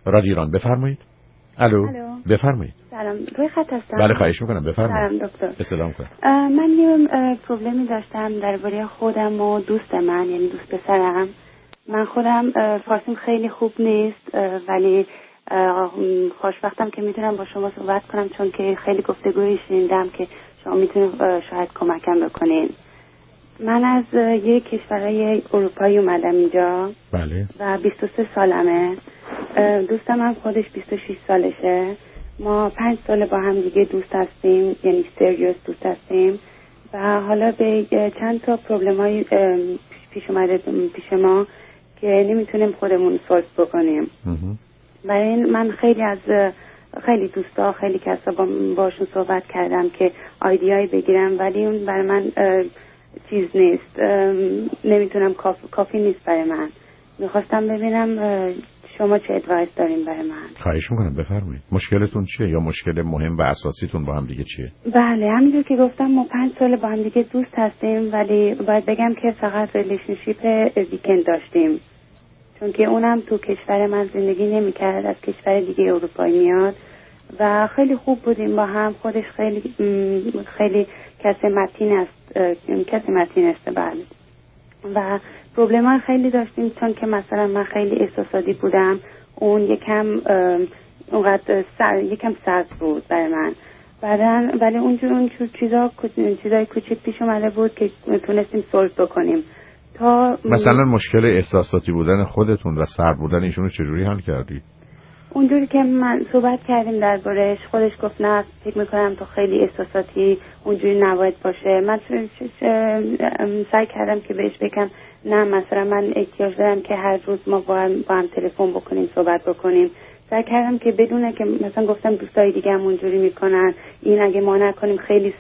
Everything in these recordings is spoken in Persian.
رادیو ایران، بفرمایید. الو. بفرمایید. سلام، روی خط هستم. بله خواهش میکنم بفرمایید. سلام دکتر. سلام کنم. من یه پروبلمی داشتم درباره خودم و دوست من، یعنی دوست پسرم. من خودم فارسیم خیلی خوب نیست، ولی خوشبختم که میتونم با شما صحبت کنم، چون که خیلی گفتگویی شنیدم که شما میتونید شاید کمکم بکنین. من از یک کشورهای اروپایی اومدم اینجا. بله. و 23 سالمه. دوستم هم خودش 26 سالشه. ما 5 سال با هم دیگه دوست هستیم، یعنی سریوس دوست هستیم. و حالا به چند تا پروبلم‌های پیش اومده پیش ما که نمیتونیم خودمون سولف بکنیم. برای این من خیلی دوستا، خیلی کسا باشون صحبت کردم که آیدیایی بگیرم، ولی اون برای من چیز نیست، نمیتونم، کافی نیست برای من. میخواستم ببینم شما چه ادوایس دارین برای من. خواهش میکنم بفرمایید. مشکلتون چیه یا مشکل مهم و اساسیتون با هم دیگه چیه؟ بله همینجور که گفتم ما 5 سال با هم دیگه دوست هستیم، ولی باید بگم که فقط ریلیشنشیپ ویکند داشتیم، چون که اونم تو کشور من زندگی نمی‌کرد، از کشور دیگه اروپایی میاد و خیلی خوب بودیم با هم. خودش خیلی کسی متین است بله. و پروبلم‌ها خیلی داشتیم، چون که مثلا من خیلی احساساتی بودم، اون یکم سرد بود برای من. بعدن ولی اون چیزای کوچیک پیش اومده بود که تونستیم سولف بکنیم. تا مثلا مشکل احساساتی بودن خودتون و سرد بودن ایشون رو چجوری حل کردید؟ اونجوری که من صحبت کردیم دربارش، خودش گفت نه فکر میکنم تو خیلی احساساتی، اونجوری نباید باشه. من سعی کردم که بهش بگم نه مثلا من احتیاج دارم که هر روز ما با هم تلفن بکنیم، صحبت بکنیم. سعی کردم که بدونه که مثلا گفتم دوستای دیگه هم اونجوری میکنن، این اگه ما نکنیم خیلی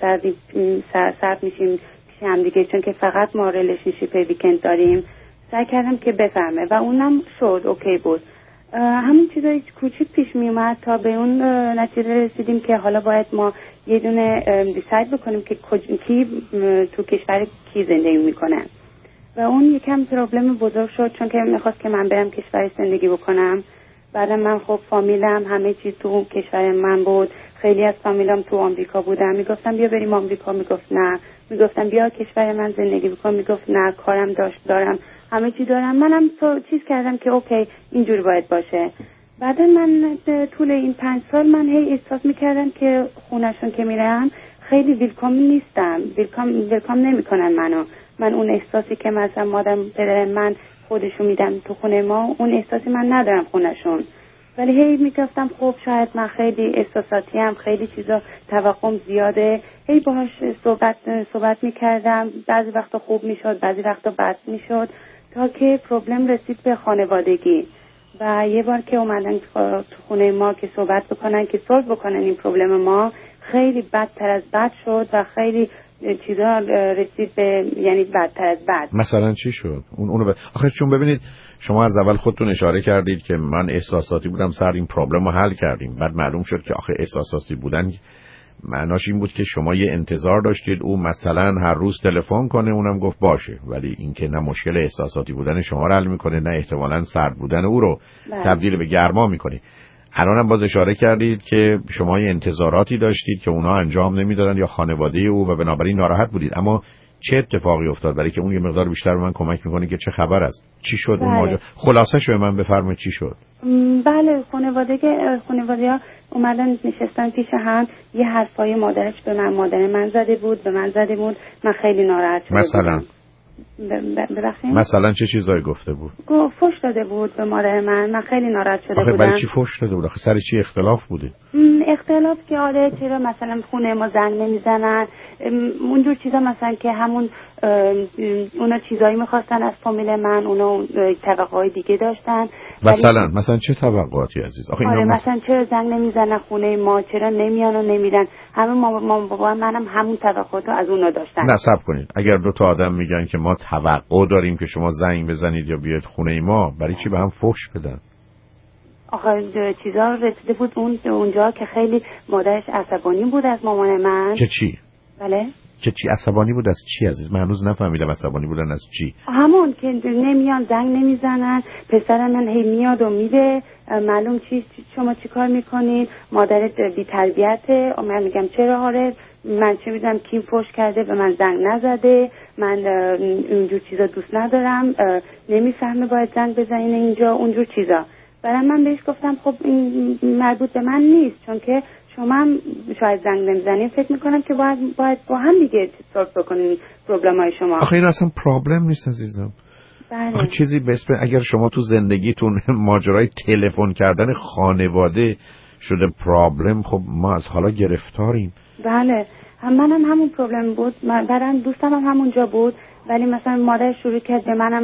سرد میشیم پیش هم دیگه، چون که فقط ما ریلیشنشیپ ویکند داریم. سعی کردم که بفهمه و اونم شد اوکی بود. همین چیزای کوچیک پیش می اومد تا به اون نتیجه رسیدیم که حالا باید ما یه دونه دیساید بکنیم که کی تو کشور کی زندگی میکنه. و اون یکم پروبلم بزرگ شد، چون که میخواست که من برم کشور زندگی بکنم. بعد من خب فامیلم همه چیز تو کشور من بود، خیلی از فامیلم تو آمریکا بودن. میگفتم بیا بریم آمریکا، میگفت نه. میگفتم بیا کشور من زندگی بکن، میگفت نه کارم دارم همه چی دارم. منم تو چیز کردم که اوکی اینجوری باید باشه. بعد من طول این 5 سال من هی احساس میکردم که خونهشون که میرم خیلی ویلکام نیستم، ویلکام نمیکنن منو. من اون احساسی که مثلا مادرم پدرم من خودشون میدم تو خونه ما، اون احساسی من ندارم خونهشون. ولی هی میگفتم خب شاید من خیلی احساساتی ام، خیلی چیزا توقعم زیاده. هی باهاش صحبت میکردم، بعضی وقتا خوب میشد، بعضی وقتا بد میشد، تا که پروبلم رسید به خانوادگی. و یه بار که اومدن تو خونه ما که صحبت بکنن، که صلح بکنن این پروبلم ما، خیلی بدتر از بد شد و خیلی چیزا رسید به، یعنی بدتر از بد. مثلا چی شد؟ آخه چون ببینید شما از اول خودتون اشاره کردید که من احساساتی بودم، سر این پروبلم رو حل کردیم. بعد معلوم شد که آخه احساساتی بودن معناش این بود که شما یه انتظار داشتید او مثلا هر روز تلفن کنه، اونم گفت باشه، ولی اینکه نه مشکل احساساتی بودن شما رو حل میکنه، نه احتمالاً سرد بودن او رو تبدیل به گرما میکنه. الانم باز اشاره کردید که شما یه انتظاراتی داشتید که اونا انجام نمیدادن یا خانواده او و بنابراین ناراحت بودید. اما چه اتفاقی افتاد؟ برای که اون یه مقدار بیشتر به من کمک میکنه که چه خبر است، چی شد اون ماجرا؟ خلاصه شو من بفرمایید چی شد. بله خانواده‌ها اومدن نشستن پیش هم، یه حرفای مادر من زده بود، به من زده بود. من خیلی ناراحت شده مثلا ببخشید مثلا چه چیزایی گفته بود؟ فحش داده بود به مادر من خیلی ناراحت شده بودم. برای چی فحش داده بود؟ آخه سر چی اختلاف بوده؟ اختلاف که آره چرا مثلا خونه ما زنگ نمیزنن، اونجور چیزا، مثلا که همون اونا چیزایی میخواستن از فامیل من، اونا توقعات دیگه داشتن. مثلا چه توقعاتی عزیز؟ آخه آره مثلا چرا زنگ نمیزنن خونه ما، چرا نمیان و نمیرن. همه مامان بابا منم همون توقعاتو از اونا داشتن. نه صبر کنید، اگر دو تا آدم میگن که ما توقع داریم که شما زنگ بزنید یا بیاید خونه ما، برای چی به هم فحش بدن؟ آخه چیزا رسیده بود اونجا که خیلی مادرش عصبانی بود از مامان من. که چی؟ بله که چی عصبانی بود از چی عزیز؟ من هنوز نفهمیدم عصبانی بودن از چی. همون که نمیان، زنگ نمیزنن، پسر من هی میاد و میده، معلوم شما چی کار میکنید، مادرت بی تربیته. من میگم چرا؟ آره من چه میدونم کی فوش کرده به من زنگ نزده، من اونجور چیزا دوست ندارم، نمیفهمه باید زنگ بزنین اینجا اونجور چیزا. برای من بهش گفتم خب این مربوط به من نیست، چون که شما هم شاید زنگ نمیزنین، فکر میکنم که باید با هم دیگه سورت بکنین پروبلم‌های شما. آخه این اصلا پرابلم نیست عزیزم. بله. چیزی به اسم اگر شما تو زندگیتون ماجرای تلفن کردن خانواده شده پرابلم، خب ما از حالا گرفتاریم. بله منم همون پروبلم بود، برام دوستم هم همونجا بود، ولی مثلا مادر شروع کرد به منم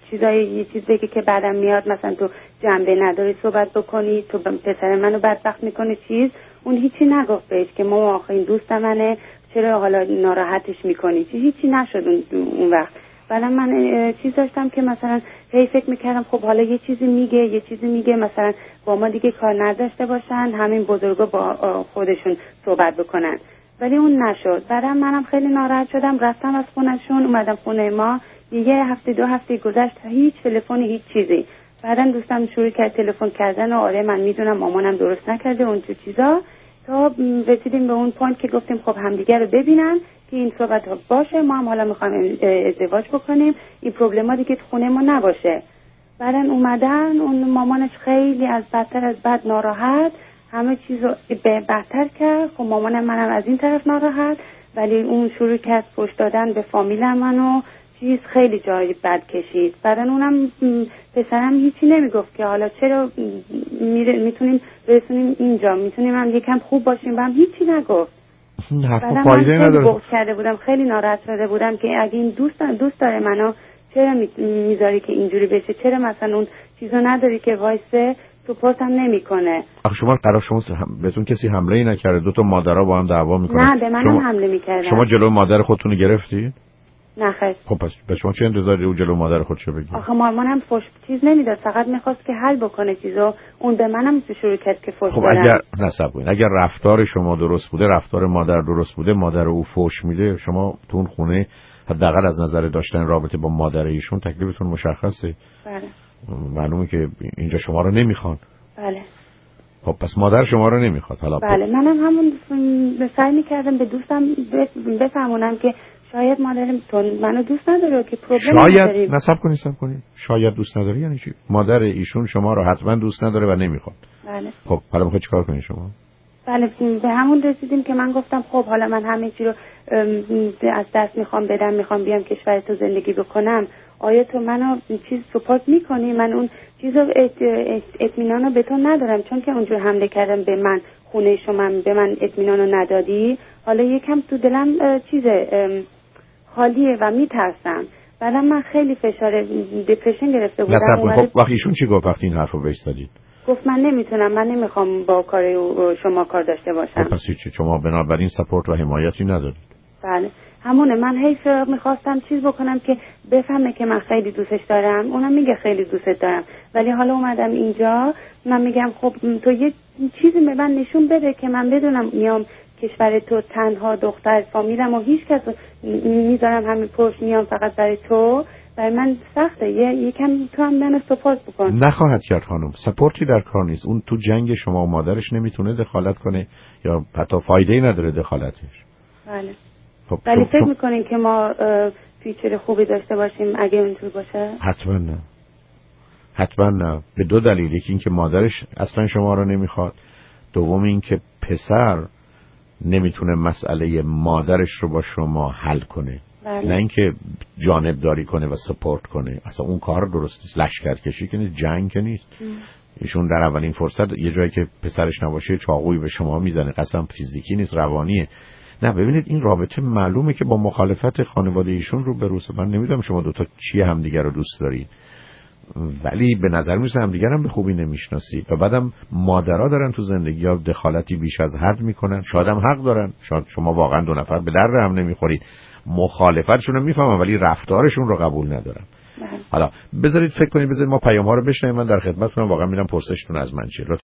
یه چیز بگه که بعدم میاد مثلا تو جنبه نداری صحبت بکنی، تو پسر منو بدبخت میکنه چیز. اون هیچی نگفت بهش که ما آخرین دوست منه، چرا حالا ناراحتش میکنی؟ هیچی نشد اون وقت. بعدم من چیز داشتم که مثلا هی فکر میکردم خب حالا یه چیزی میگه مثلا با ما دیگه کار نداشته باشن، همین بزرگا با خودشون صحبت بکنن، ولی اون نشد. بعدم منم خیلی ناراحت شدم، رفتم از خونهشون اومدم خونه ما. یه هفته 2 هفته گذشت، هیچ تلفنی هیچ چیزی. بعدم دوستم شروع کرد تلفن کردن و آره من میدونم مامانم درست نکرده اونجور چیزا، تا رسیدیم به اون پوینت که گفتیم خب همدیگه رو ببینن که این صحبت ها باشه، ما هم حالا میخوایم ازدواج بکنیم، این پروبلما دیگه تو خونه ما نباشه. بعدن اومدن اون مامانش خیلی از بدتر از بد ناراحت، همه چیزو بدتر کرد. خب مامانم منم از این طرف ناراحت، ولی اون شروع کرد پشت دادن به فامیل منو، چیز خیلی جایی بد کشید. بعدن اونم پسرم هیچی نمیگفت که حالا چرا میتونیم برسونیم اینجا، میتونیم هم یکم خوب باشیم، هم هیچی نگفت. بعدم من خیلی بغض کرده بودم، خیلی ناراحت شده بودم که اگه این دوست داره منو چرا میذاری که اینجوری بشه، چرا مثلا اون چیزو نداری که وایسه تو پرتم نمیکنه. آخه شما قرار شما بهتون کسی حمله ای نکرده؟ 2 تا مادرها با هم دعوا میکنن. نه به منم حمله میکردن. شما جلو مادر خودتون رو گرفتی؟ نه خیر. خب پس به شما چه انتظاری او جلو مادر خودشو بگی؟ آخه مامانم فوش چیز نمیداد، فقط میخواست که حل بکنه چیزو. اون به منم شروع کرد که فوش خب دادن. اگر نصب کنید، اگر رفتار شما درست بوده، رفتار مادر درست بوده، مادر او فوش میده، شما تو اون خونه حداقل از نظر داشتن رابطه با مادر ایشون تکلیفتون مشخصه. بله. معلومه که اینجا شما رو نمیخوان. بله. خب پس مادر شما رو نمیخواد. حالا بله منم همون سعی میکردم به دوستم بفهمونم که شاید مادرم منو دوست نداره که پروبلم شاید نصب کنید. شاید دوست نداره یعنی چی؟ مادر ایشون شما رو حتما دوست نداره و نمیخواد. بله. خب حالا میخواید چیکار کنید شما؟ بله به همون رسیدیم که من گفتم خب حالا من همه چی رو از دست میخوام بیام کشور تو زندگی بکنم، آیا تو منو چیز سپورت میکنی؟ من اون چیزو اطمینانو به تو ندارم، چون که اونجور حمله کردم به من، خونه شما به من اطمینانو ندادی، حالا یکم تو دلم خالیه و میترسم. بعدم من خیلی فشار دپرشن گرفته بودم. خب وقتی ایشون چی گفت وقتی این حرفو بهش زدید؟ گفت من نمیتونم، من نمیخوام با کار شما کار داشته باشم. خب پس چی شما بنابراین سپورت و حمایتی ندارید؟ بله همونه. من حیف میخواستم چیز بکنم که بفهمه که من خیلی دوستش دارم، اونم میگه خیلی دوستت دارم، ولی حالا اومدم اینجا من میگم خب تو یه چیزی به من نشون بده که من بدونم میام کشور تو تنها دختر فامیلم و هیچ کس میذارم همین پشت میام فقط برای تو. برای من سخته، یکم تو هم منو سپورت بکن. نخواهد کرد خانم، سپورتی در کار نیست. اون تو جنگ شما و مادرش نمیتونه دخالت کنه یا حتی فایده‌ای نداره دخالتش. بله. خب ولی فکر میکنین که ما فیوچر خوبی داشته باشیم اگه اونطور باشه؟ حتما نه. به 2 دلیل، یکی این که مادرش اصلا شما رو نمیخواد، دوم این که پسر نمیتونه مسئله مادرش رو با شما حل کنه. بله. نه اینکه جانبداری کنه و سپورت کنه، اصلا اون کار درست نیست. لشکرکشی که نیست، جنگ که نیست. ایشون در اولین فرصت یه جایی که پسرش نباشه چاقویی به شما میزنه، قسم فیزیکی نیست، روانیه. نه ببینید این رابطه معلومه که با مخالفت خانواده ایشون رو به روسه. من نمیدونم شما 2 تا چی همدیگه رو دوست دارید، ولی به نظر میسه همدیگه هم به خوبی نمیشناسید و بعدم مادرها دارن تو زندگی ها دخالتی بیش از حد میکنن. شاید هم حق دارن، شاید شما واقعا 2 نفر به درد هم نمیخورید، مخالفتشون رو میفهمم ولی رفتارشون رو قبول ندارم. حالا بذارید فکر کنید، بذارید ما پیام ها رو بشنویم، من در خدمتتونم، واقعا میرم پرسشتون از من چیه.